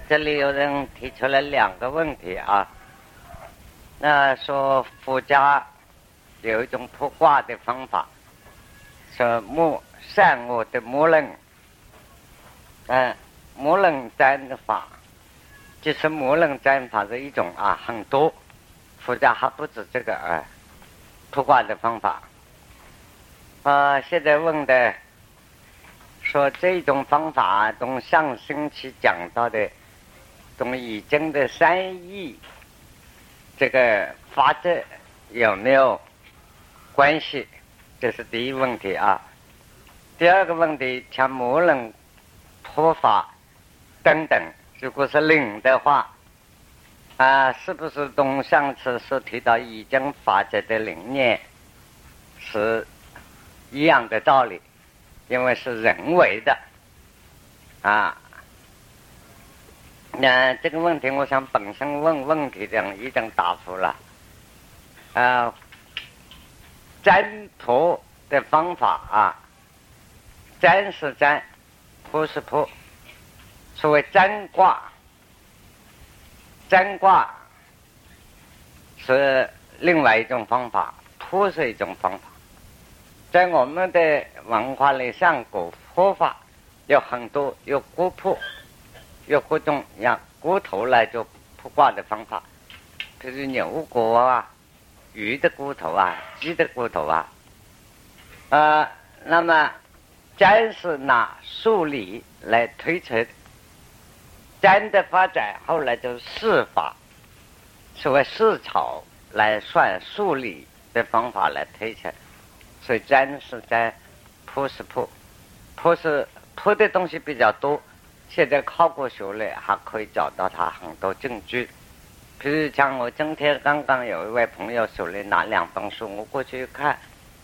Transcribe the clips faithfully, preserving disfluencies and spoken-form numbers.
这里有人提出了两个问题啊。那说佛家有一种卜卦的方法，说木善恶的模棱，嗯，模棱占法，就是模棱占法的一种啊，很多。佛家还不止这个啊，卜卦的方法。啊，现在问的说这种方法同上星期讲到的同易经的三义这个法则有没有关系？这是第一问题啊。第二个问题，像模棱破法等等，如果是灵的话啊，是不是同上次所提到易经法则的理念是一样的道理？因为是人为的啊。那这个问题我想本身问问题的人已经答复了啊。占卜的方法啊，占是占，卜是卜。所谓占卦，占卦是另外一种方法，卜是一种方法。在我们的文化里，上古卜法有很多，有骨卜，有各种样骨头来做卜卦的方法，比如牛骨啊、鱼的骨头啊、鸡的骨头啊。呃，那么占是拿数理来推测，占的发展后来就是试法，所谓试草来算数理的方法来推测。所以占是占，卜是卜，卜是卜的东西比较多。现在考古学里还可以找到它很多证据。比如像我今天刚刚有一位朋友手里拿两本书，我过去看，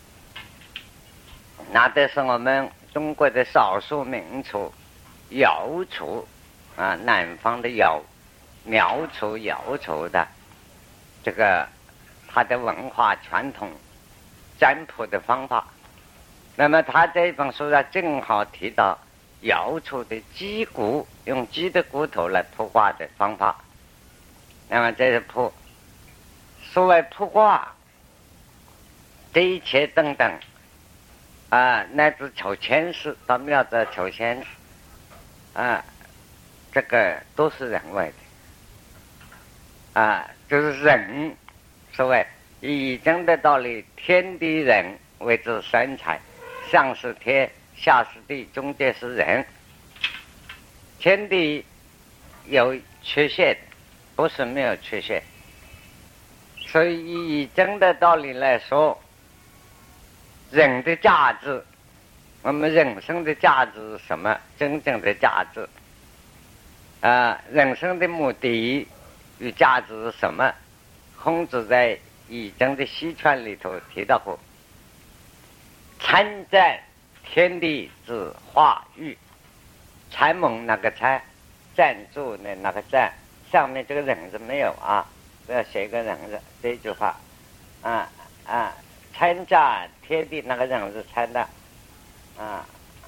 拿的是我们中国的少数民族瑶族啊，南方的瑶苗族瑶族的这个他的文化传统占卜的方法。那么他这本书上正好提到瑶族的鸡骨，用鸡的骨头来卜卦的方法。那么这是卜。所谓卜卦，这一切等等啊，乃至求签诗，到庙子求签诗啊，这个都是人为的啊，就是人。所谓易经的道理，天地人为之三才，上是天，下是地，中间是人。天地有缺陷，不是没有缺陷。所以以易经的道理来说，人的价值，我们人生的价值是什么？真正的价值啊，人生的目的与价值是什么？孔子在易经的西传里头提到过，参赞天地之化育，参蒙那个参，赞助的那个赞，上面这个人字没有啊，不要写一个人字，这句话啊啊，参赞天地那个人字参的啊，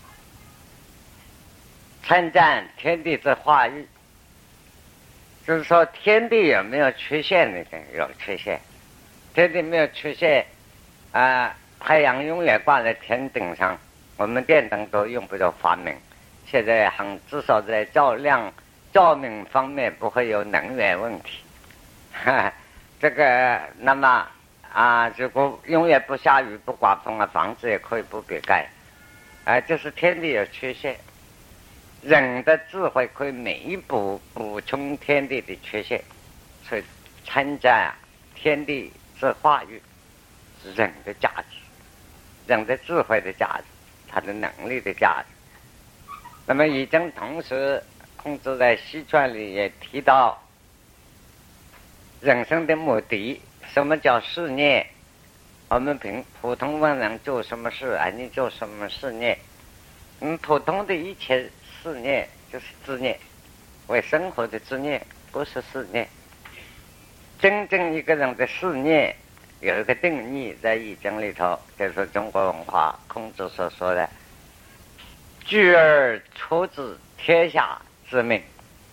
参赞天地之化育，就是说天地有没有缺陷的？有缺陷。天地没有缺陷啊，太阳永远挂在天顶上，我们电灯都用不着发明。现在很至少在照亮、照明方面不会有能源问题。哈，这个那么啊，如果永远不下雨、不刮风啊，房子也可以不必盖。啊，就是天地有缺陷，人的智慧可以弥补、补充天地的缺陷，所以参赞天地之化育是人的价值，人的智慧的价值，他的能力的价值。那么易经同时，孔子在西传里也提到人生的目的，什么叫事业？我们平普通问人做什么事啊？你做什么事业？嗯，普通的一切事业就是志业，为生活的志业，不是事业。真正一个人的事业有一个定义，在易经里头，就是中国文化孔子所说的居而出自天下之命，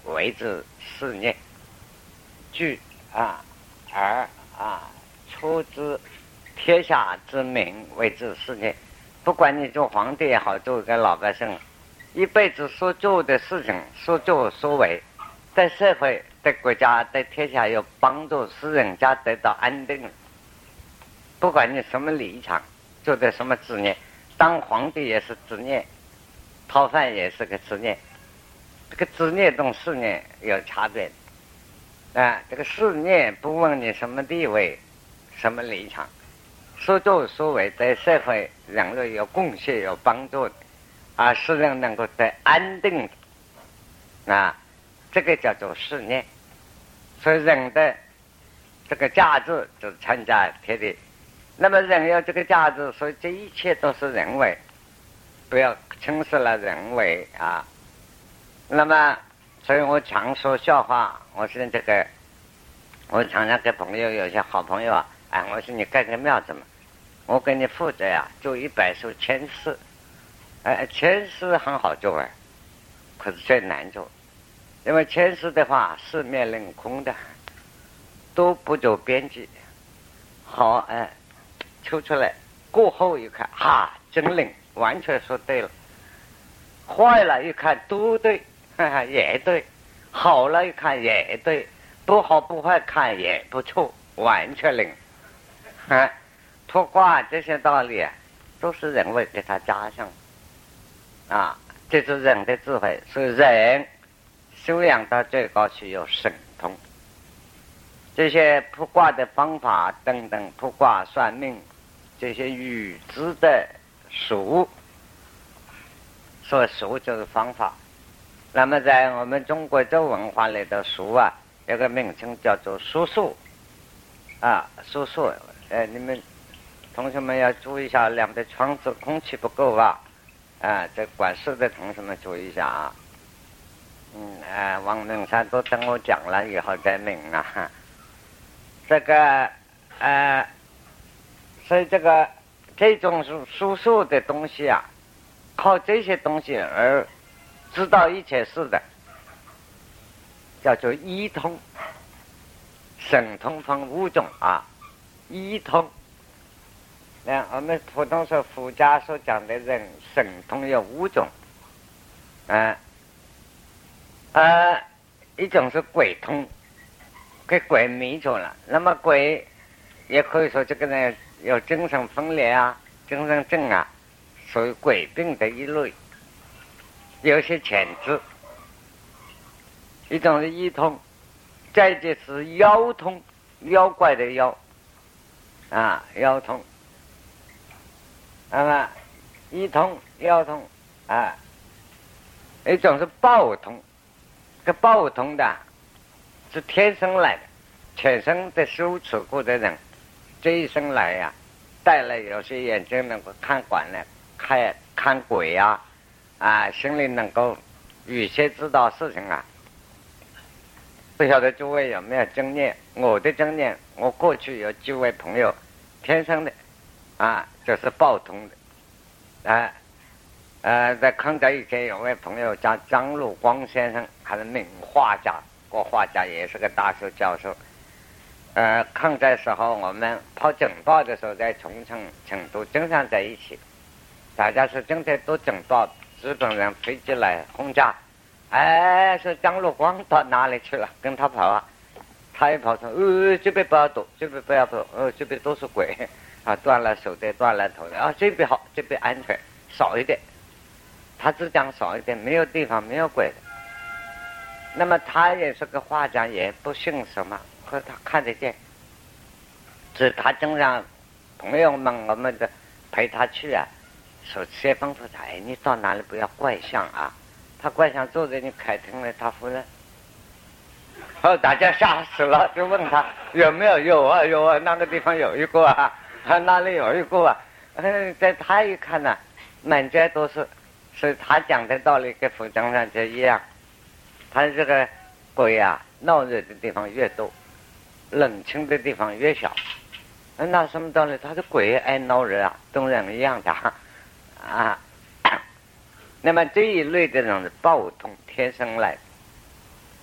为之是孽，据啊而啊出之天下之民为之是孽。不管你做皇帝也好，做一个老百姓，一辈子所做的事情，所作所为，对社会、对国家、对天下有帮助，使人家得到安定。不管你什么立场，做的什么职业，当皇帝也是职业，讨饭也是个职业。这个职业跟事业有差别啊。这个事业不问你什么地位、什么立场，所作所为对社会人类有贡献、有帮助的啊，使人能够得安定的啊，这个叫做事业。所以人的这个价值就是参加天地。那么人有这个价值，所以这一切都是人为，不要轻视了人为啊。那么，所以我常说笑话，我是这个，我常常给朋友有些好朋友啊，哎，我说你盖个庙子嘛，我给你负责呀，做一百首签诗，哎，签诗很好做哎，可是最难做，因为签诗的话四面凌空的，都不走边际，好哎。抽出来过后一看，哈，真灵，完全说对了。坏了，一看都对，哈哈，也对。好了，一看也对，不好不坏看也不错，完全灵。啊，卜卦这些道理啊，都是人为给他加上。啊，这是人的智慧，所以人修养到最高需有神通。这些卜卦的方法等等，卜卦算命。这些语字的术，说术就是方法。那么在我们中国这文化里的术啊，有个名称叫做术数啊，术数。呃，你们同学们要注意一下，两边窗子空气不够啊，啊，这管事的同学们注意一下啊。嗯，呃，王明山都等我讲了以后再明啊。这个呃。所以这个这种术术数的东西啊，靠这些东西而知道一切事的，叫做一通。神通分五种啊，一通。那我们普通说佛家所讲的人神通有五种，啊呃，一种是鬼通，给鬼迷住了。那么鬼也可以说这个人有精神分裂啊，精神症啊，属于鬼病的一类，有些潜质。一种是一通，再就是妖通，妖怪的妖啊，妖通。那么一通妖通啊，一种是报通，这报通的是天生来的，全身的修持过的人。这一生来呀、啊，带了有些眼睛能够看管了，看看鬼呀、啊，啊，心里能够有些知道事情啊。不晓得诸位有没有经验？我的经验，我过去有几位朋友，天生的，啊，就是报通的，啊，呃，在康德以前有位朋友叫张陆光先生，他是名画家，国画家，也是个大学教授。呃，抗战时候我们跑警报的时候，在重庆、成都经常在一起，大家是今天都警报，日本人飞机来轰炸，哎，说张陆光到哪里去了？跟他跑啊，他一跑说，呃，这边不要躲，这边不要躲，呃，这边都是鬼啊，断了手的，断了头的啊，这边好，这边安全，少一点，他只讲少一点，没有地方没有鬼的。那么他也是个画家，也不信什么。可他看得见，所以他经常朋友们我们的陪他去啊，说些吩咐他，哎，你到哪里不要怪相啊？他怪相坐在你客厅里，他夫人，哦，大家吓死了，就问他有没有？有啊有啊，那个地方有一个啊，啊那里有一个啊，嗯，在他一看呢、啊，满街都是，所以他讲的道理跟佛经上就一样，他这个鬼啊，闹热的地方越多。冷清的地方越小，那什么道理？他是鬼爱闹人啊，跟人一样的啊。那么这一类的人是报通天生来的，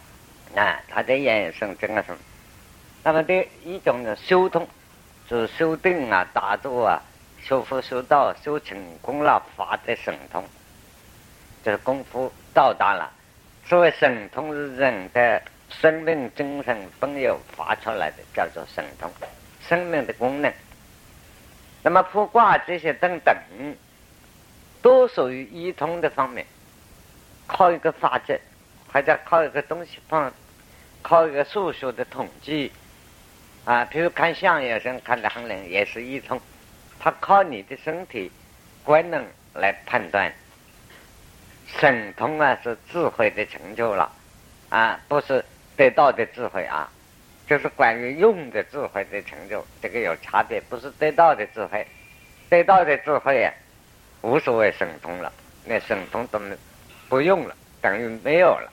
啊，它的衍生整个什么？那么的一种的修通，就是修定啊、打坐啊、修佛修道、修成功了发的神通，这个功夫到达了。所谓神通是人的生命精神本有发出来的，叫做神通，生命的功能。那么卜卦这些等等，都属于一通的方面，靠一个法则，或者靠一个东西放，靠一个数学的统计啊，比如看相也是看得很灵，也是一通，它靠你的身体官能来判断。神通啊，是智慧的成就了啊，不是得到的智慧啊，就是关于用的智慧的成就，这个有差别，不是得到的智慧，得到的智慧啊，无所谓神通了，那神通都不用了，等于没有了。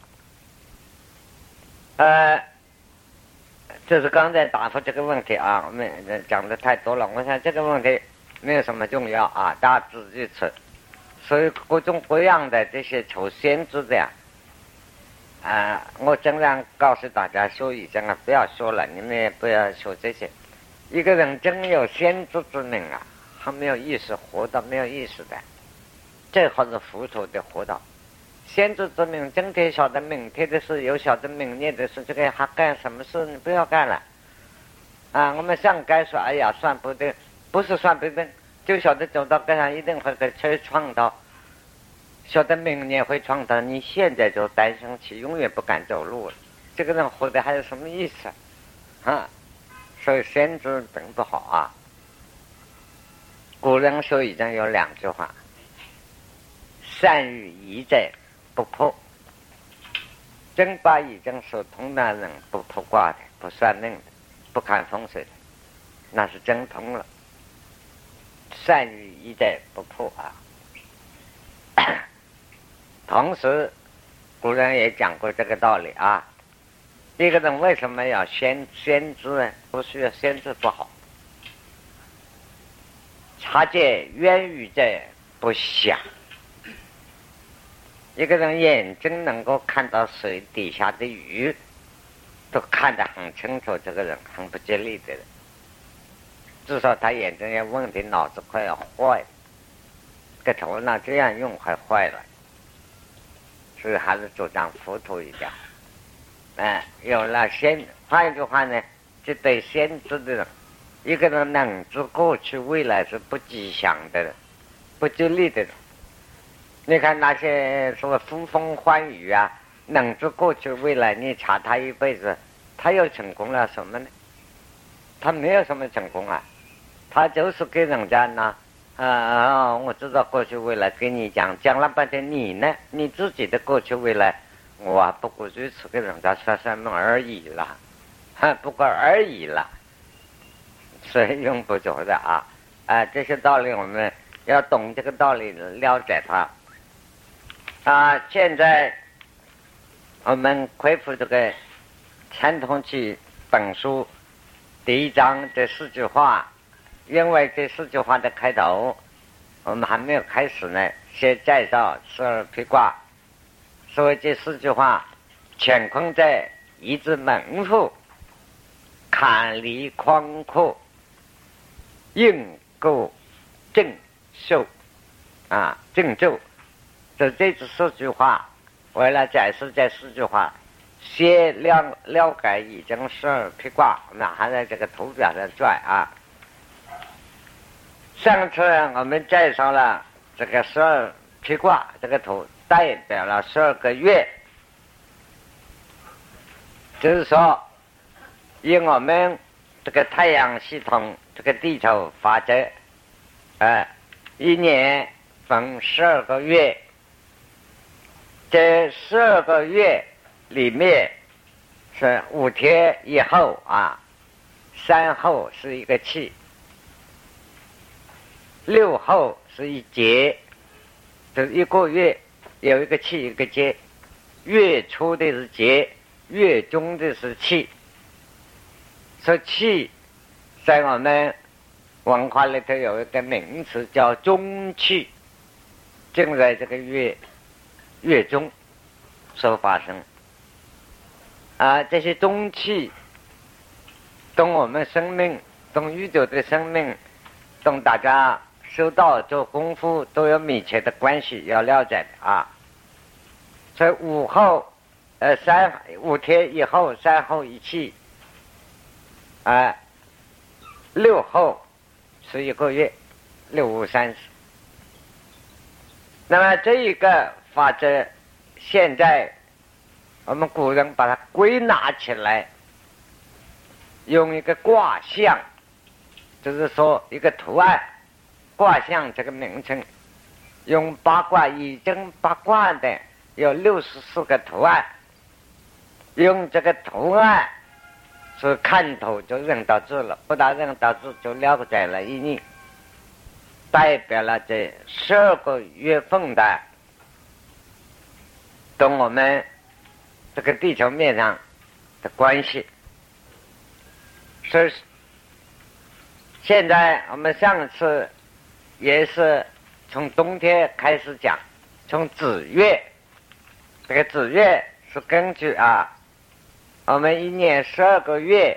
呃，这是刚才答复这个问题啊，我们讲的太多了，我想这个问题没有什么重要啊，大家自己吃。所以各种各样的这些求仙知的呀，啊，我尽量告诉大家说一声啊，不要说了，你们也不要说这些。一个人真有先知之明啊，还没有意识活到没有意识的，最好是糊涂的活到。先知之明，今天晓得明天的事，又晓得明年的事，这个还干什么事？你不要干了。啊，我们想该说，哎呀，算不对，不是算不对。就晓得走到街上一定会被车撞到，晓得明年会撞到，你现在就担心起，永远不敢走路了。这个人活得还有什么意思啊？所以先知真不好啊。古人说已经有两句话：善于疑者不破。真把已经说通的人不卜卦的、不算命的、不看风水的，那是真通了。善于疑者不破啊。同时古人也讲过这个道理啊，一个人为什么要先先知呢？不需要先知不好。察见渊鱼者不祥。一个人眼睛能够看到水底下的鱼，都看得很清楚，这个人很不吉利的人，至少他眼睛有问题，脑子快要坏了，个头脑这样用还坏了，所以还是主张糊涂一点。哎，有了先，换一句话呢，就对先知的人，一个人能知过去未来是不吉祥的人，不吉利的人。你看那些什么呼风唤雨啊，能知过去未来，你查他一辈子，他又成功了什么呢？他没有什么成功啊，他就是给人家呢，啊啊，我知道过去未来，跟你讲讲了半天，你呢，你自己的过去未来，我不过如此给人家说说梦而已了，哈，不过而已了，所以用不着的啊，啊，这些道理我们要懂这个道理，了解它。啊，现在我们恢复这个《乾通记》本书第一章这四句话，因为这四句话的开头我们还没有开始呢，先介绍十二批卦。所以这四句话：乾坤在一字门户，坎离宽阔，应构正受啊正咒。这这四句话，为了解释这四句话，先了了解已经十二批卦，那还在这个图表上转啊。上次我们介绍了这个十二批卦，这个图代表了十二个月，就是说，以我们这个太阳系统这个地球法则，呃，一年分十二个月。这十二个月里面是五天以后啊，三后是一个气，六后是一节，就是一个月有一个气一个节，月初的是节，月中的是气。说气在我们文化里头有一个名词叫中气，正在这个月月中所发生。 啊，这些中气跟我们生命、跟宇宙的生命、跟大家修道做功夫都有密切的关系，要了解的啊。所以五后，呃，三五天以后，三后一气，啊，六后是一个月，六五三十。那么这一个法则，现在我们古人把它归纳起来，用一个卦象，就是说一个图案，卦象这个名称，用八卦易经八卦的有六十四个图案，用这个图案是看头就认到字了，不大认到字就了解了意义，代表了这十二个月份的跟我们这个地球面上的关系。所以现在我们上次也是从冬天开始讲，从子月，这个子月是根据啊我们一年十二个月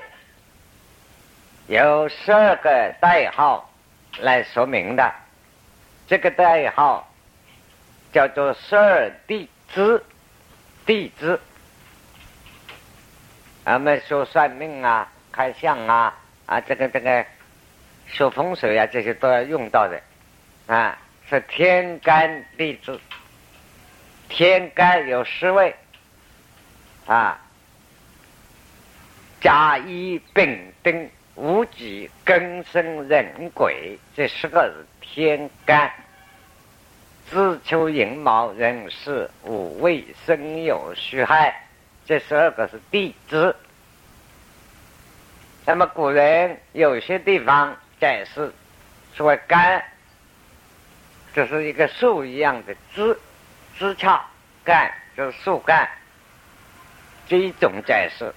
有十二个代号来说明的，这个代号叫做十二地支，地支我们说算命啊、开相啊啊，这个这个说风水啊，这些都要用到的啊，是天干地支。天干有十位啊，甲乙丙丁戊己庚申壬癸，这十个是天干。子丑寅卯壬巳午未申酉戌亥，这十二个是地支。那么古人有些地方解释说干，就是一个树一样的枝枝杈，干就是树干，这一种解释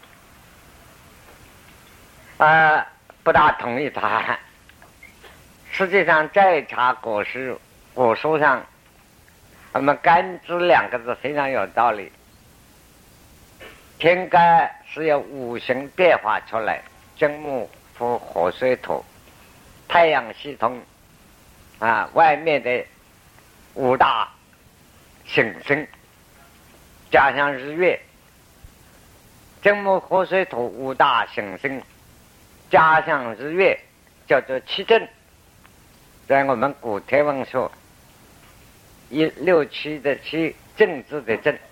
呃，不大同意他。实际上在查古书古书上，我们干支两个字非常有道理。天干是由五行变化出来，金木火火水土，太阳系统啊外面的五大行星加上日月，金木火水土五大行星加上日月叫做七正。在我们古天文说一六七的七，政治的政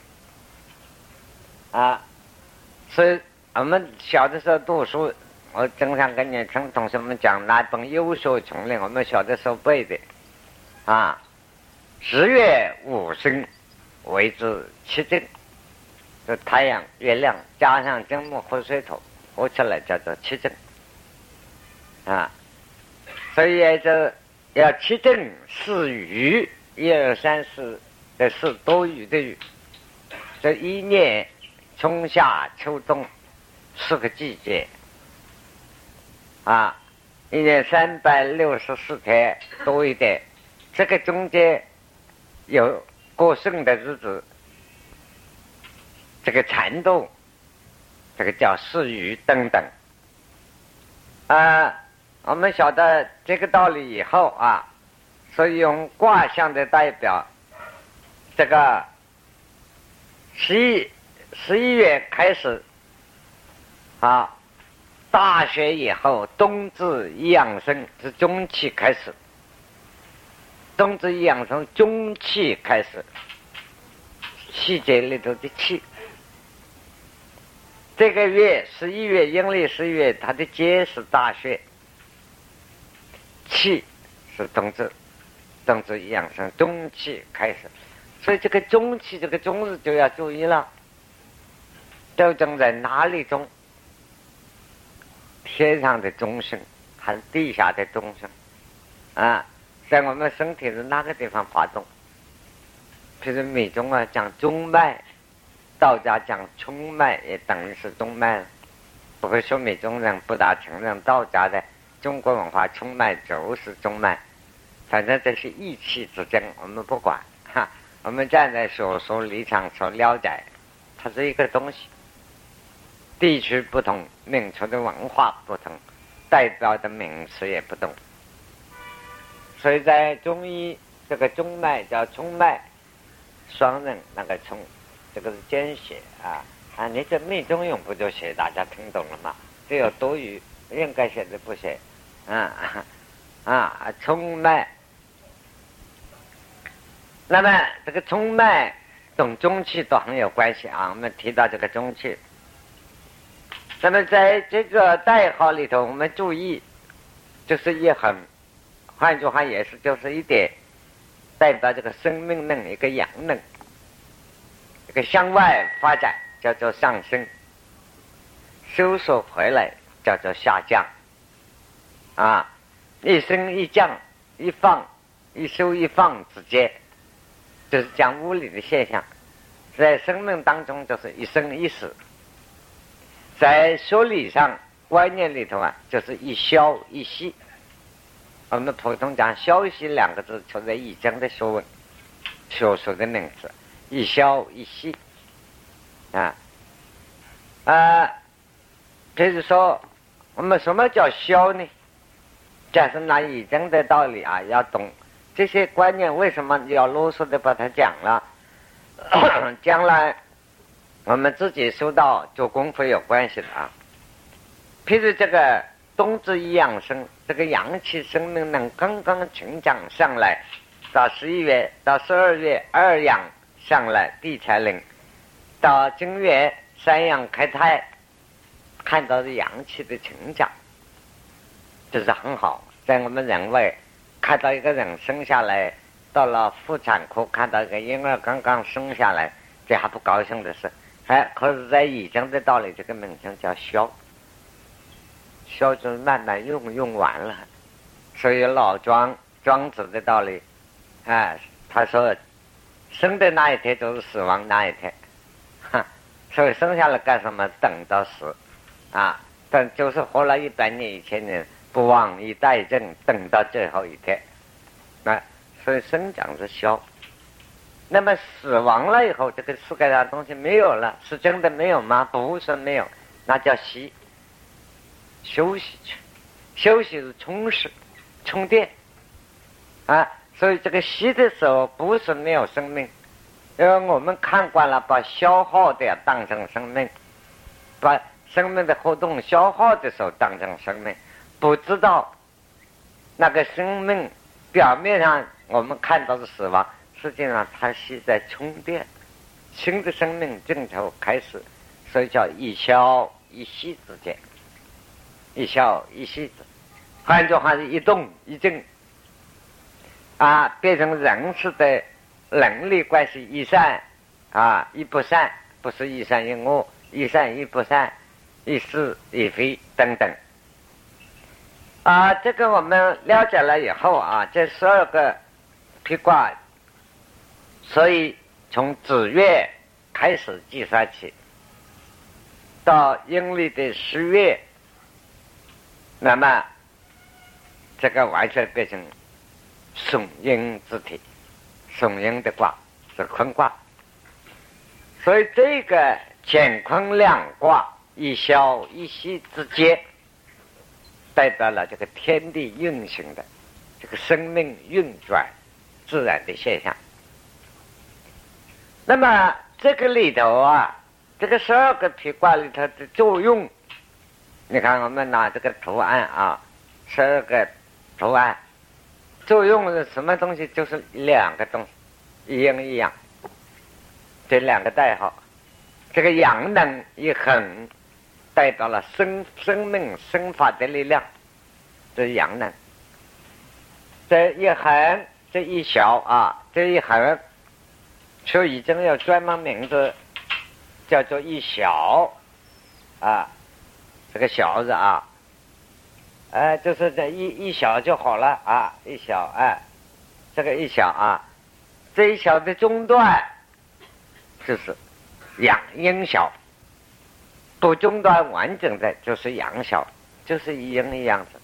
啊，所以我们小的时候读书，我经常跟年轻同学们讲那本优秀丛林，我们小的时候背的啊，十月五星为之七正，就太阳、月亮加上金木火水土合起来叫做七正啊。所以这要七正四余，一二三四这是多余的余。这一年春夏秋冬四个季节啊，一年三百六十四天多一点，这个中间有过剩的日子，这个缠斗，这个叫四余等等啊。我们晓得这个道理以后啊，所以用卦象的代表，这个十一十一月开始啊，大雪以后，冬至一养生是中气开始，冬至一养生中气开始，气节里头的气。这个月十一月阴历十一月，它的节是大雪。气是冬至，冬至一养生，中气开始，所以这个中气这个中日就要注意了，究竟在哪里中？天上的中心还是地下的中心啊？在我们身体的哪个地方发动？譬如密宗啊讲中脉，道家讲冲脉，也等于是中脉了。不会说密宗人不大承认道家的中国文化冲脉就是中脉，反正这是意气之争，我们不管哈。我们站在学术立场所了解，它是一个东西地区不同，名词的文化不同，代表的名词也不同。所以在中医这个中脉叫冲脉，双人那个冲，这个是简写啊啊！你这密中用不就写，大家听懂了吗？只有多余应该写的不写啊啊！冲脉，那么这个冲脉跟中气都很有关系啊。我们提到这个中气，那么在这个代号里头，我们注意，就是一横，换句话也是就是一点，代表这个生命能，一个阳能，一个向外发展叫做上升，收缩回来叫做下降啊。一升一降，一放一收一放之间，就是讲物理的现象。在生命当中就是一生一死，在说理上观念里头啊，就是一消一息。我们普通讲消息两个字，出在易经的学问学术的名词，一消一息啊啊。比如说我们什么叫消呢？假设拿易经的道理啊，要懂这些观念，为什么要啰嗦的把它讲了？将来我们自己修道做功夫有关系的啊。譬如这个冬至一养生，这个阳气生命能刚刚成长上来，到十一月到十二月二阳上来地才灵，到正月三阳开胎，看到的阳气的成长，这是很好。在我们人为看到一个人生下来，到了妇产科看到一个婴儿刚刚生下来，这还不高兴的事。哎，可是在易经的道理，这个名称叫消，消就是慢慢用用完了。所以老庄庄子的道理，哎，他说生的那一天就是死亡那一天，哈，所以生下来干什么？等到死啊，等就是活了一百年一千年，不忘以待政，等到最后一天。那所以生长是消，那么死亡了以后，这个世界上东西没有了，是真的没有吗？不是没有，那叫息，休息去，休息是充实、充电啊。所以这个息的时候不是没有生命，因为我们看惯了把消耗的当成生命，把生命的活动消耗的时候当成生命，不知道那个生命表面上我们看到的死亡，实际上它是在充电，新的生命正头开始，所以叫一消一息之间，一消一息之，换句话是一动一静啊，变成人事的能力关系，一善啊一不善，不是一善一恶，一善一不善，一是一非等等啊。这个我们了解了以后啊，这十二个披卦，所以从子月开始计算起，到阴历的十月，那么这个完全变成损阴之体，损阴的卦是坤卦。所以这个乾坤两卦一消一息之间，代表了这个天地运行的这个生命运转自然的现象。那么这个里头啊，这个十二个披卦里头的作用，你看我们拿这个图案啊，十二个图案作用是什么东西？就是两个东西，一阴一阳，这两个代号。这个阳能一横，代表了生生命生发的力量，这是阳能。这一横，这一小啊，这一横就已经有专门名字，叫做一小啊，这个小字啊，哎，就是这一一小就好了啊，一小哎，这个一小啊，这一小的中段就是阳阴小，不中断完整的就是阳小，就是一阴一样子。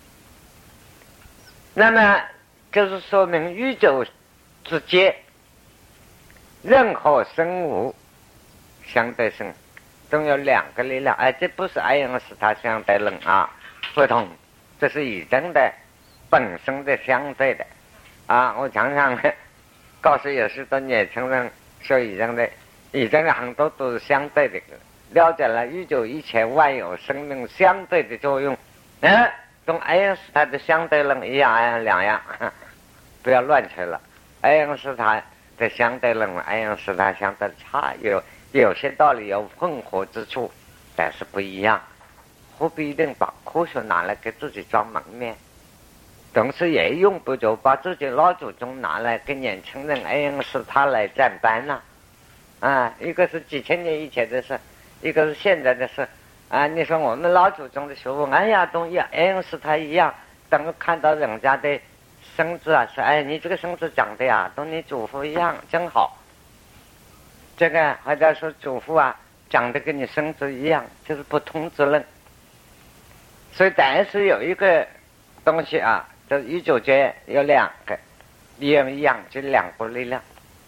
那么就是说明宇宙之间任何生物相对性中有两个力量，哎，这不是爱因斯坦相对论啊，不同，这是宇宙的本身的相对的啊。我常常告诉有许多年轻人说，宇宙的宇宙的很多都是相对的，了解了宇宙一切万有生命相对的作用，嗯，跟爱因斯坦的相对论一样两样，不要乱扯了。爱因斯坦的相对论，爱因斯坦相对差有有些道理有混合之处，但是不一样。何必一定把科学拿来给自己装门面？同时也用不着把自己老祖宗拿来跟年轻人爱因斯坦来站班了。啊，一个是几千年以前的事，一个是现在的事。啊，你说我们老祖宗的学问，哎呀，都一样，爱因斯坦一样。等看到人家的生字啊，说，哎，你这个生字长得呀，跟你祖父一样，真好。这个或者说祖父啊，长得跟你生字一样，就是不同之论。所以，但是有一个东西啊，这宇宙间有两个阴阳这两股力量。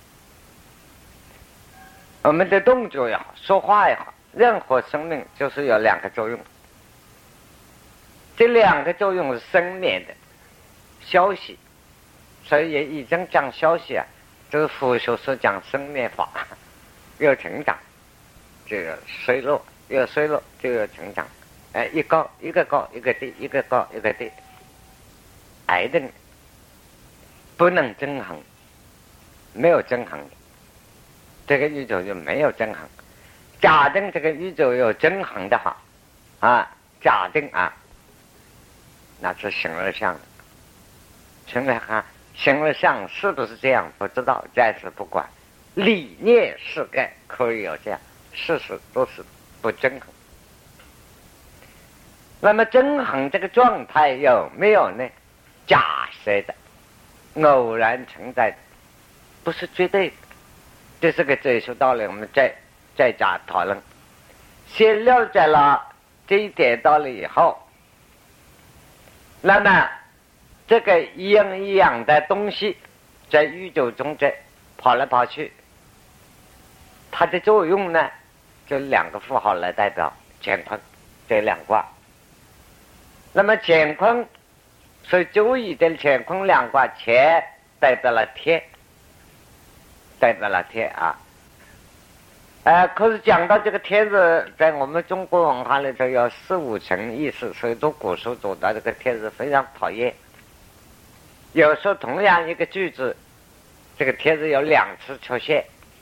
我们的动作也好，说话也好，任何生命就是有两个作用。这两个作用是生灭的消息，所以也已经讲消息啊，就是佛学所讲生灭法，有成长就有衰落，有衰落就有成长。哎，一高一个高一个低，一个高一个低，癌症不能均衡，没有均衡，这个宇宙就没有均衡。假定这个宇宙有均衡的话，啊，假定啊，那是形而上的。形而上，形而上是不是这样不知道，暂时不管。理念是该可以有这样，事实都是不均衡。那么均衡这个状态有没有呢？假设的，偶然存在的，不是绝对的。这是个哲学道理，我们再再加讨论。先了解了这一点道理以后，那么这个阴一阳的东西在宇宙中这跑来跑去，它的作用呢，就两个符号来代表乾坤这两卦。那么乾坤，所以周易的乾坤两卦，乾代表了天，代表了天啊。呃，可是讲到这个天字，在我们中国文化里头有四五层意思，所以读古书读到这个天字非常讨厌。有时候同样一个句子，这个天字有两次出现。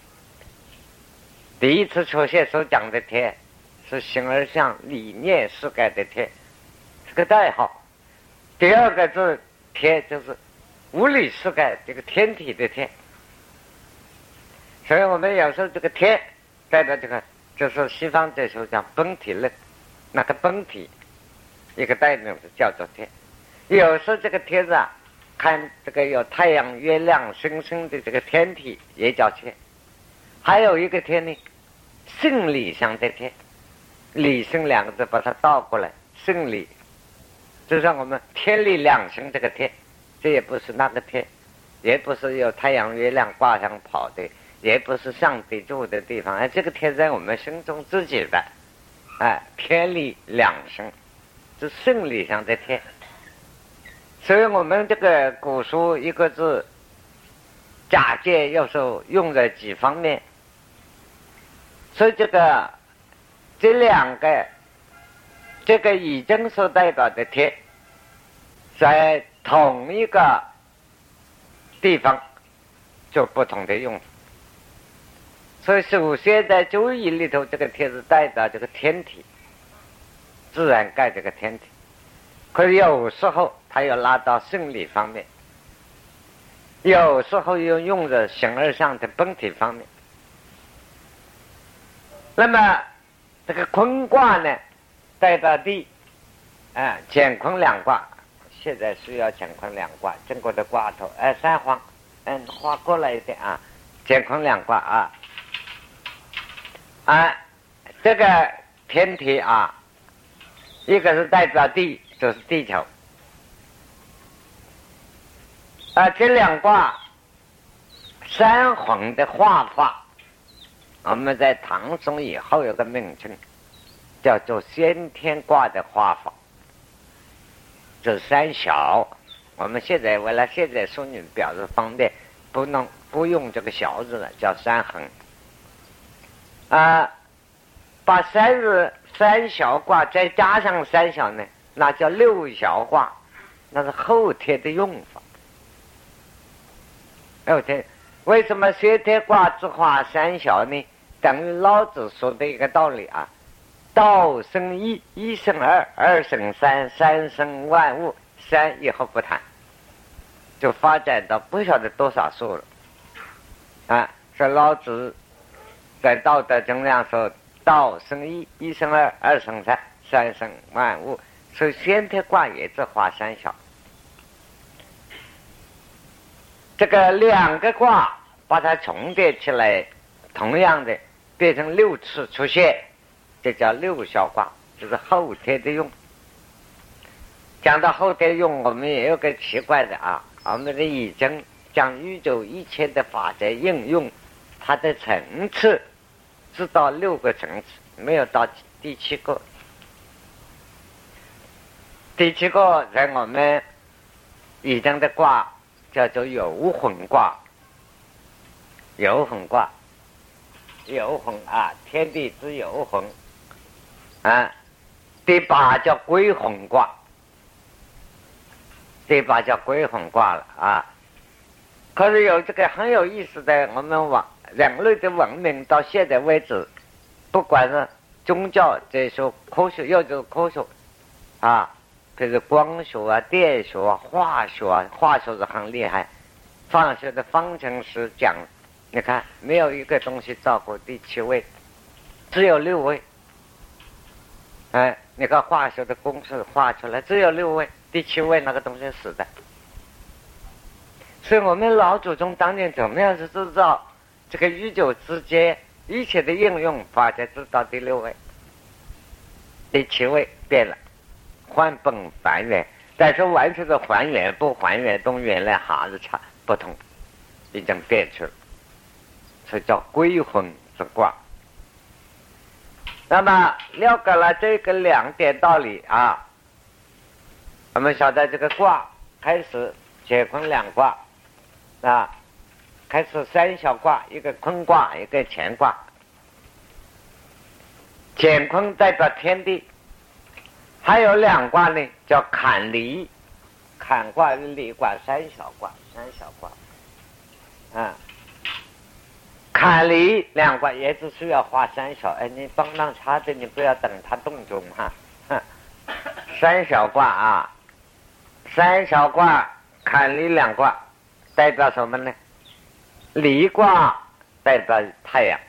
第一次出现所讲的天是形而上理念世界的天，是个代号。第二个字天就是物理世界这个天体的天。所以我们有时候这个天代表这个，就是西方哲学讲本体论，那个本体一个代名词叫做天。有时候这个天字啊，看这个有太阳、月亮、星星的这个天体也叫天。还有一个天呢，性理上的天，理性两个字把它倒过来，性理，就像我们天理两生这个天，这也不是那个天，也不是有太阳、月亮挂上跑的。也不是上帝住的地方，哎，这个天在我们心中自己的，哎，天理两生，是生理上的天。所以我们这个古书一个字，假借有时候用在几方面，所以这个这两个，这个已经所代表的天，在同一个地方就不同的用法。所以首先在周易里头，这个天是代表这个天体，自然界这个天体。可是有时候它又拉到生理方面，有时候又用在形而上的本体方面。那么这个坤卦呢，代表地，啊，乾坤两卦。现在需要乾坤两卦，中国的卦头，哎，三黄，嗯，画过来一点啊，乾坤两卦啊。啊，这个天体啊，一个是代表地，就是地球。啊，这两卦三横的画法， 我们在唐宋以后有个名称，叫做先天卦的画法，这三小。我们现在为了现在妇女表示方便，不能不用这个小字了，叫三横。啊，把三日三小卦再加上三小呢，那叫六小卦，那是后天的用法。后天为什么先天卦只画三小呢？等于老子说的一个道理啊，道生一，一生二，二生三，三生万物，三以后不谈，就发展到不晓得多少数了啊。说老子在道德经上说，道生一，一生二，二生三，三生万物，所以先天卦也只画三小。这个两个卦把它重叠起来，同样的变成六次出现，这叫六小卦，这是后天的用。讲到后天用，我们也有个奇怪的啊，我们的易经将宇宙一切的法则应用，它的层次只到六个层次，没有到第七个。第七个在我们易经的卦叫做游魂卦，游魂卦，游魂啊，天地之游魂啊。第八叫归魂卦，第八叫归魂卦了啊。可是有这个很有意思的，我们往人类的文明到现在为止，不管是宗教这些科学，又就是科学啊，比如光学啊、电学啊、化学啊，化学是很厉害。化学的方程式讲，你看没有一个东西超过第七位，只有六位。哎，你看化学的公式画出来，只有六位，第七位那个东西死的。所以我们老祖宗当年怎么样是知道这个宇宙之间一切的应用法才知道第六位，第七位变了，还本还原，但是完全的还原不还原，跟原来还是差不同，已经变去了，所以叫归魂之卦。那么了解了这个两点道理啊，我们晓得这个卦开始乾坤两卦啊，开始三小卦，一个坤卦，一个乾卦。乾坤代表天地，还有两卦呢，叫坎离，坎卦与离卦，三小卦，三小卦啊。坎离两卦也只需要画三小，哎，你帮忙查的，你不要等它动作嘛。三小卦啊，三小卦坎离两卦代表什么呢？离卦代表太阳，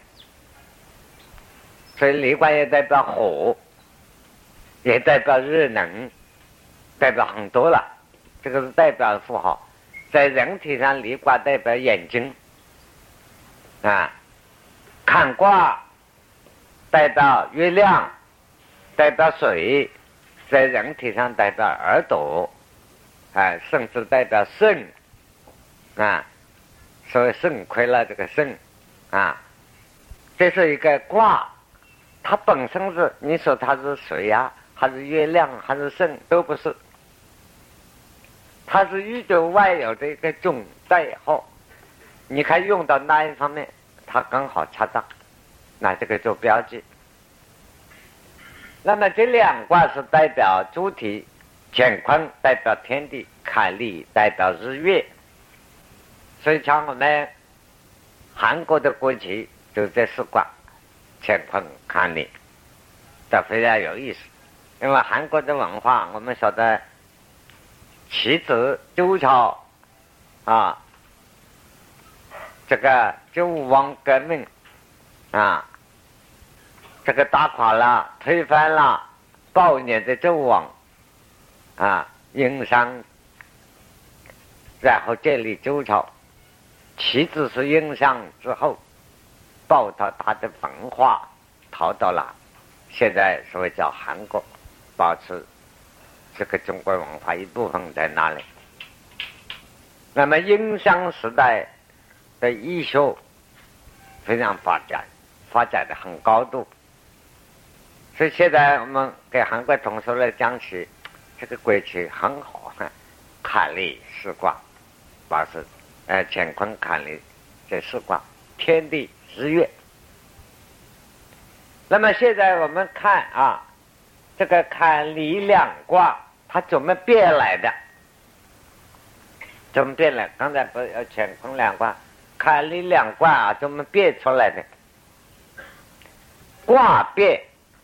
所以离卦也代表火，也代表热能，代表很多了。这个是代表符号，在人体上离卦代表眼睛啊，坎卦代表月亮，代表水，在人体上代表耳朵，啊，甚至代表肾啊，所以肾亏了这个肾啊，这是一个卦，它本身是你说它是水呀、啊，还是月亮，还是肾，都不是，它是宇宙外有的一个总代号。你看用到哪一方面，它刚好恰当，那这个做标记。那么这两卦是代表主体，乾坤代表天地，坎离代表日月。所以像我们韩国的国旗就这四卦，乾坤坎离，这非常有意思。因为韩国的文化，我们晓得棋子、周朝啊，这个周武王革命啊，这个打垮了、推翻了暴虐的周武王啊，殷商，然后建立周朝。棋子是殷商之后报到他的文化，逃到了现在所谓叫韩国，保持这个中国文化一部分在那里。那么殷商时代的医学非常发展发展的很高度。所以现在我们给韩国同学来讲起这个轨迹很好，坎离四卦，八字，呃，乾坤坎离这四卦，天地日月。那么现在我们看啊，这个坎离两卦它怎么变来的？怎么变来？刚才不是有乾坤两卦，坎离两卦啊，怎么变出来的？卦变，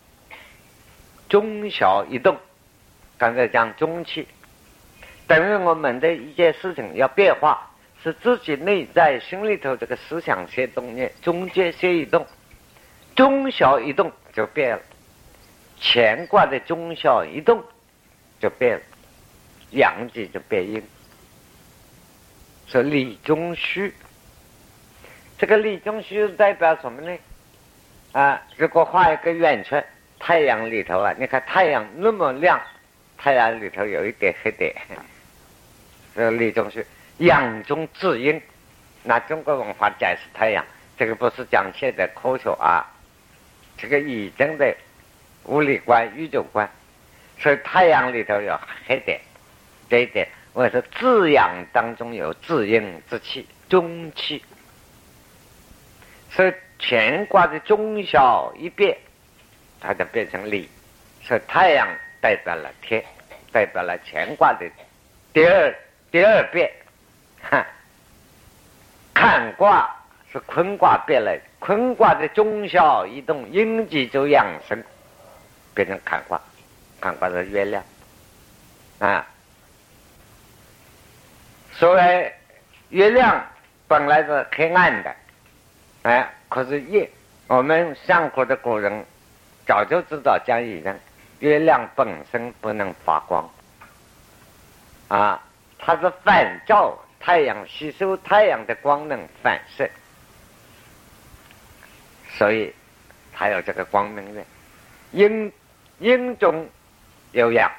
中小一动。刚才讲中气，等于我们的一件事情要变化，是自己内在心里头这个思想先动念，中间先一动，中小一动就变了。乾卦的中小一动就变了，阳气就变阴。说理中虚，这个理中虚代表什么呢？啊，如果画一个圆圈，太阳里头啊，你看太阳那么亮，太阳里头有一点黑点，这理中虚。阳中至阴，拿中国文化解释太阳，这个不是讲现在科学啊，这个已经的物理观、宇宙观，所以太阳里头有黑点，这一点我说至阳当中有至阴之气，中气，所以乾卦的中小一变，它就变成理，所以太阳代表了天，代表了乾卦的第二第二变。哈，坎卦是坤卦变来的，坤卦的中小移动，阴极就养生，变成坎卦，坎卦是月亮啊。所谓月亮本来是黑暗的，哎，可是夜，我们上古的古人早就知道讲已经，月亮本身不能发光啊，它是反照太阳，吸收太阳的光能反射，所以它有这个光明的。阴阴中有阳，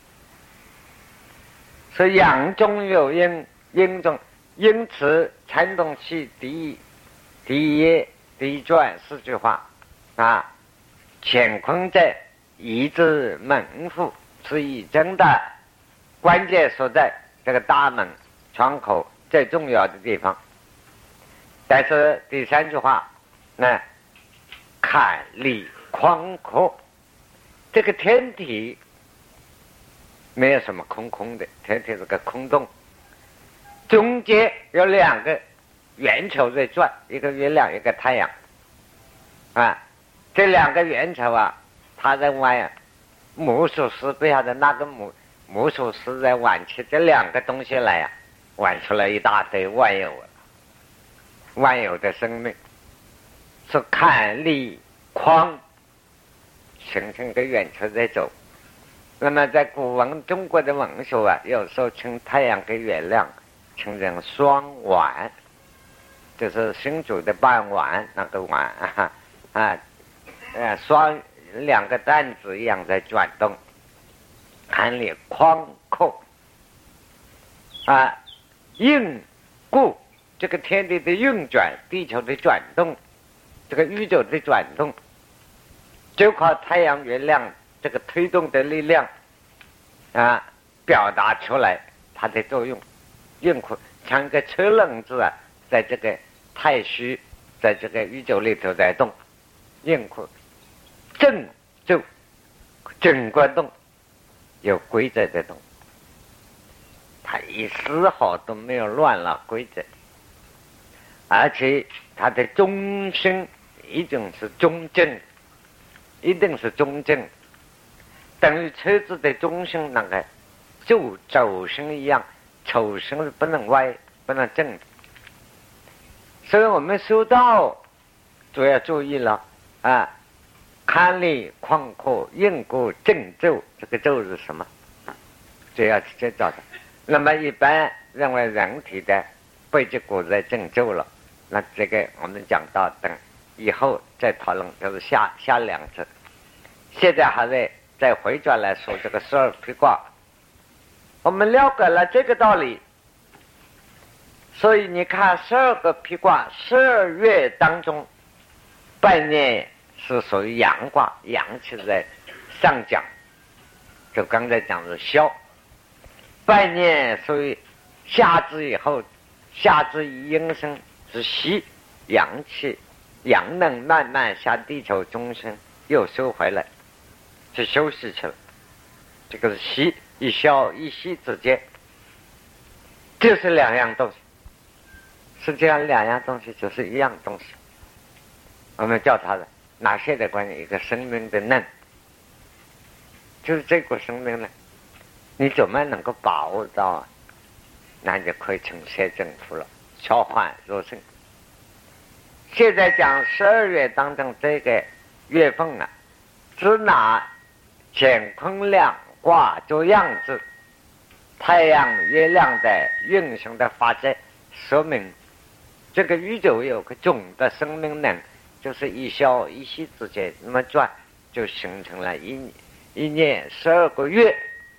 所以阳中有阴，阴中因此传动气第一第一第一传四句话啊，乾坤在一字门户，是以真的关键所在，这个大门窗口最重要的地方。但是第三句话，那坎离宽阔，这个天体没有什么空空的，天体是个空洞，中间有两个圆球在转，一个月亮，一个太阳啊，这两个圆球啊，它在玩魔术师，不晓得那个魔魔术师在玩起这两个东西来呀、啊，玩出来一大堆万有万有的生命，是坎离宽形成个圆球在走。那么在古文中国的文学啊，有时候称太阳跟月亮称成双丸，就是新竹的半丸那个丸啊啊，呃双两个担子一样在转动，坎离宽阔啊，运固这个天地的运转，地球的转动，这个宇宙的转动，就靠太阳月亮这个推动的力量啊，表达出来它的作用。运库像一个车轮子啊，在这个太虚，在这个宇宙里头在动，运库正就整个动，有规则的动，它一丝毫都没有乱了规则，而且它的中心一定是中正，一定是中正，等于车子的中心那个就轴心一样，轴心是不能歪，不能正的。所以我们修道就要注意了啊，坎离宽阔，运固正咒，这个咒是什么？就要知道的。那么一般认为人体的背脊骨在正咒了，那这个我们讲到等以后再讨论，就是下下两次。现在还在再回转来说这个十二辟卦，我们了解了这个道理，所以你看十二个辟卦，十二月当中半夜是属于阳卦，阳气在上讲，就刚才讲的消。半夜属于夏至以后，夏至以阴生是息，阳气阳能慢慢向地球中心又收回来，去休息去了。这个是息，一消一息之间，就是两样东西。实际上两样东西就是一样东西，我们叫它的哪些的关系？一个生命的能，就是这个生命呢，你怎么能够把握到啊？那就可以成些政府了，消化入生。现在讲十二月当中这个月份啊，只拿乾坤两卦做样子，太阳月亮的运行的法则，说明这个宇宙有个总的生命能，就是一消一息之间那么转，就形成了一一年十二个月。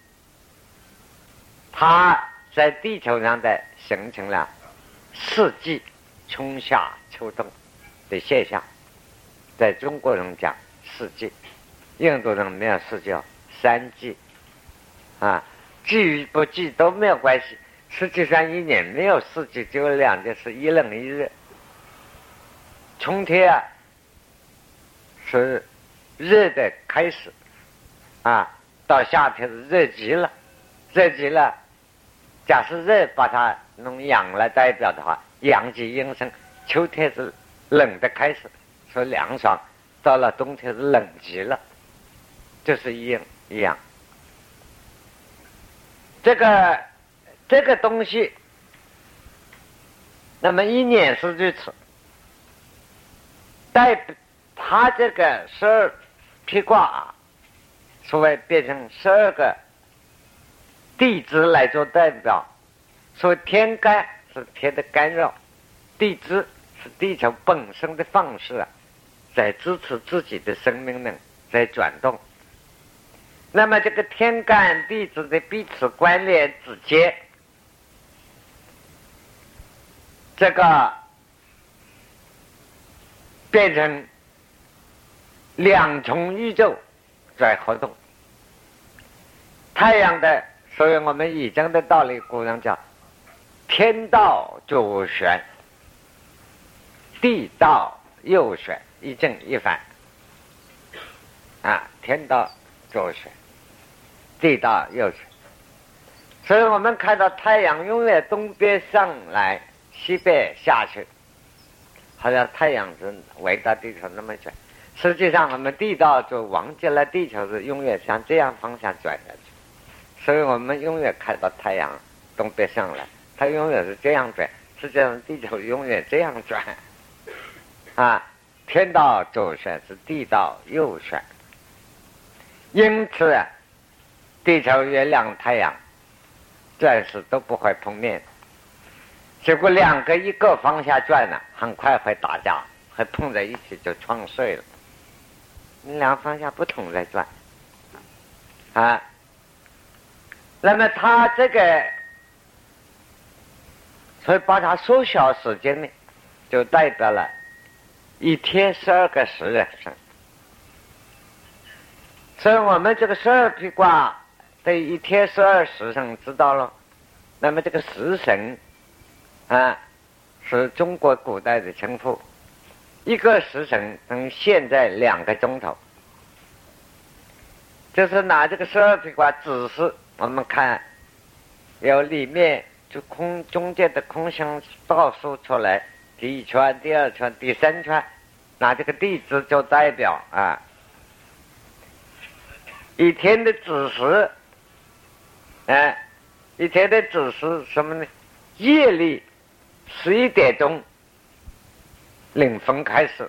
它在地球上的形成了四季，春夏秋冬的现象。在中国人讲四季，印度人没有四季，三季啊，季与不季都没有关系。实际上一年没有四季，只有两件事，一冷一热。春天啊是热的开始啊，到夏天是热极了，热极了。假设热把它弄阳来代表的话，阳极阴生。秋天是冷的开始，说凉爽，到了冬天是冷极了，就是一样一样。这个这个东西，那么一年是如此，代它这个十二披卦啊，所谓变成十二个地支来做代表。所谓天干是天的干扰，地支是地球本身的方式啊，在支持自己的生命能在转动。那么这个天干地支的彼此关联之间，这个变成两重宇宙在活动。太阳的，所以我们易经的道理，古人讲天道左旋，地道右旋，一正一反啊，天道左旋，地道右旋。所以我们看到太阳永远东边上来，西边下去，好像太阳是围到地球那么转。实际上我们地道就忘记了地球是永远向这样方向转下去，所以我们永远看到太阳东边上来，它永远是这样转，实际上地球永远这样转啊，天道左旋是地道右旋。因此啊，地球月亮太阳暂时都不会碰面，结果两个一个方向转了，很快会打架，会碰在一起就撞碎了。两个方向不同在转啊，那么它这个，所以把它缩小时间呢，就代表了一天十二个时辰。所以我们这个十二披卦对一天十二时辰知道了。那么这个时辰啊，是中国古代的称呼，一个时辰等于现在两个钟头。就是拿这个十二披卦指示我们看，有里面就空中间的空心倒数出来，第一圈、第二圈、第三圈，拿这个地支做代表啊。一天的子时，哎、啊，一天的子时什么呢？夜里十一点钟零分开始，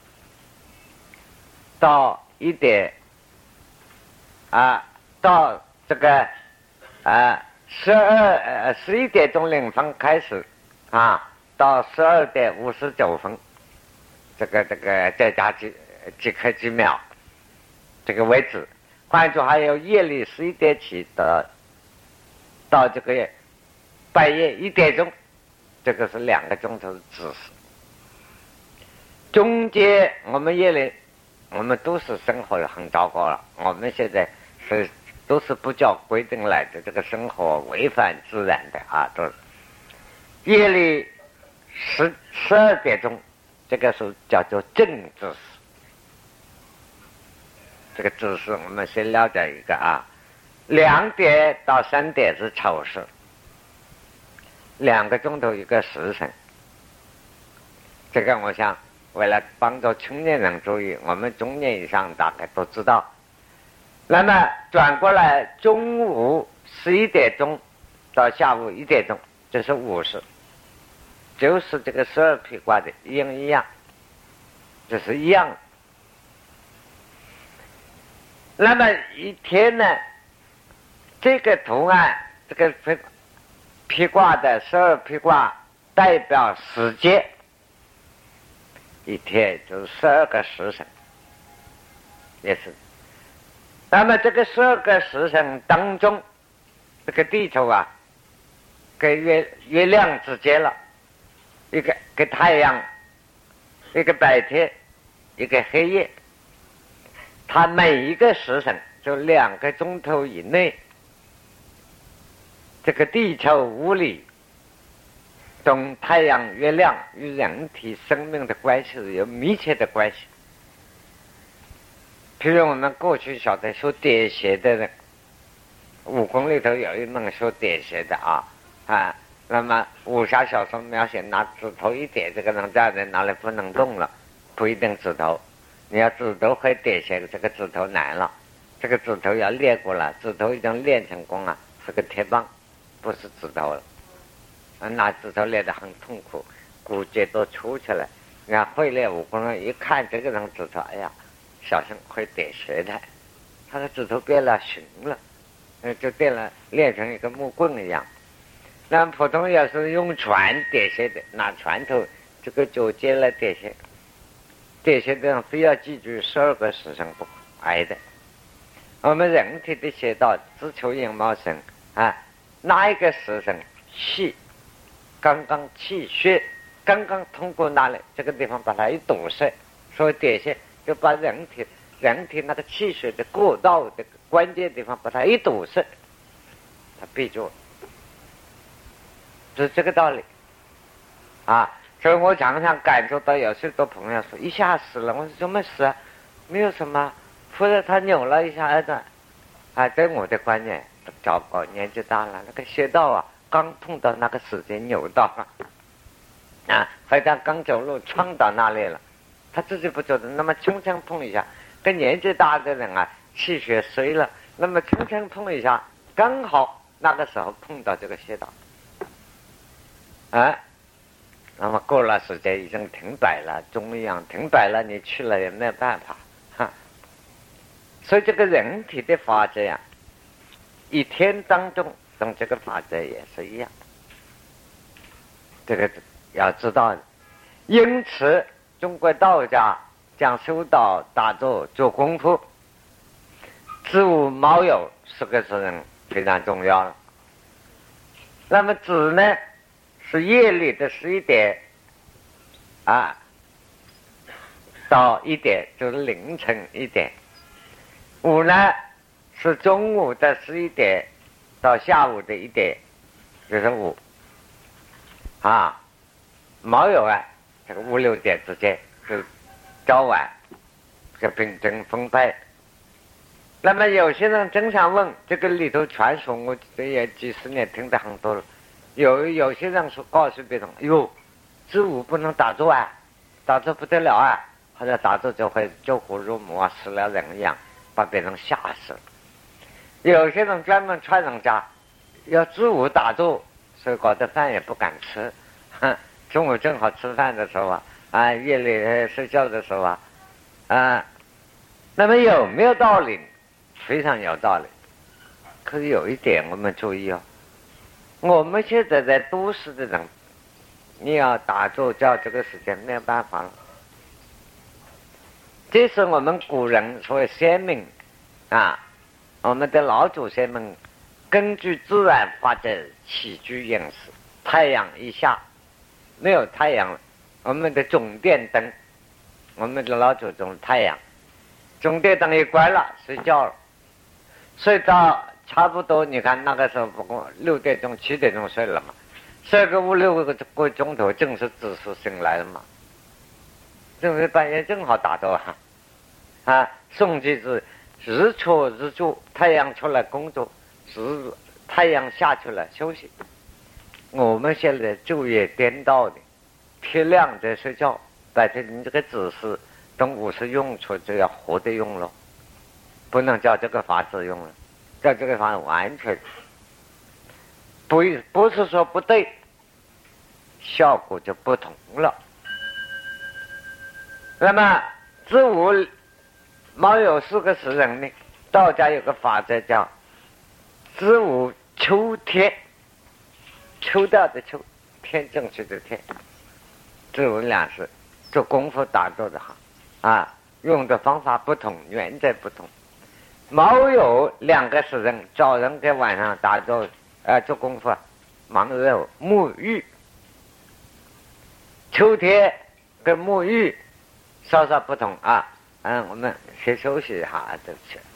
到一点啊，到这个啊十二呃十一点钟零分开始啊，到十二点五十九分，这个这个再加几几刻几秒，这个为止。换句还有夜里十一点起的到这个半夜一点钟，这个是两个钟头的子时。 中间我们夜里我们都是生活很糟糕了，我们现在是都是不叫规定来的，这个生活违反自然的啊，都夜里十十二点钟，这个是叫做正子时。这个姿势我们先了解一个啊，两点到三点是丑时，两个钟头一个时辰。这个我想为了帮助青年人注意，我们中年以上大概都知道。那么转过来，中午十一点钟到下午一点钟，这是午时，就是这个十二辟卦的阴一样，这是一样的。那么一天呢，这个图案，这个辟卦的十二辟卦代表时间，一天就是十二个时辰，也是。那么这个十二个时辰当中，这个地球啊，跟月月亮之间了，一个跟太阳，一个白天，一个黑夜。它每一个时辰就两个钟头以内，这个地球物理同太阳、月亮与人体生命的关系有密切的关系。譬如我们过去晓得学点穴的人，武功里头有一门学点穴的啊啊，那么武侠小说描写拿指头一点，这个人在人哪里不能动了，不一定指头。你要指头会点穴，这个指头难了，这个指头要练过了，指头已经练成功了，是个铁棒，不是指头了。拿指头练得很痛苦，骨节都粗起来。你看会练武功人一看这个人指头，哎呀，小心会点穴的，他的指头变了形了，就变了，练成一个木棍一样。那普通要是用船点穴的，拿船头这个脚尖来点穴。点穴的人非要记住十二个时辰不挨的。我们人体的穴道自求阴毛神啊，哪一个时辰气刚刚气血刚刚通过那里这个地方把它一堵塞，所以点穴就把人体人体那个气血的过道的关键地方把它一堵塞，它闭住了，就是这个道理啊。所以我常常感受到有许多朋友说一下死了，我说怎么死啊？没有什么，或者他扭了一下儿子，啊，在我的观念糟糕，年纪大了，那个穴道啊，刚碰到那个时间扭到了，啊，或者刚走路撞到那里了，他自己不觉得，那么轻轻碰一下，跟年纪大的人啊，气血衰了，那么轻轻碰一下，刚好那个时候碰到这个穴道，啊。那么过了时间已经停摆了，中央停摆了，你去了也没有办法哈。所以这个人体的法则呀，一天当中跟这个法则也是一样，这个要知道的。因此中国道家讲修道打坐做功夫，子午卯酉四个时辰非常重要了。那么子呢是夜里的十一点啊到一点，就是凌晨一点。午呢是中午的十一点到下午的一点，就是午啊。卯酉啊，这个五六点之间是早晚，这个平整分配。那么有些人经常问，这个里头传说我这也几十年听得很多了。有有些人说告诉别人，哟，子午不能打坐啊，打坐不得了啊，或者打坐就会救火入魔啊，死了人一样，把别人吓死了。有些人专门传人家要子午打坐，所以搞得饭也不敢吃，哼，中午正好吃饭的时候啊，啊，夜里睡觉的时候啊，啊，那么有没有道理？非常有道理。可是有一点我们注意哦。我们现在在都市的人，你要打坐觉这个时间没有办法了。这是我们古人所谓先民啊，我们的老祖先们根据自然法则起居饮食。太阳一下，没有太阳了，我们的总电灯我们的老祖宗太阳，钟点灯一关了，睡觉了，睡到差不多，你看那个时候不过六点钟、七点钟睡了嘛，睡个五六个个钟头，正是子时醒来了嘛，正是半夜正好打到啊，啊，宋季子日出日出，太阳出来工作，日太阳下去了休息。我们现在昼夜颠倒的，天亮在睡觉，白天你这个子时中午是用处就要活着用了，不能叫这个法子用了，叫这个法子完全不不是说不对，效果就不同了。那么子午卯酉四个时辰呢，道家有个法则叫子午秋天，秋掉的秋，天正气的天，子午两时做功夫打坐的好啊，用的方法不同，原则不同。卯酉两个时辰，早晨跟晚上打坐呃做功夫，忙着沐浴。秋天跟沐浴稍稍不同啊，嗯，我们先休息一下，对不起。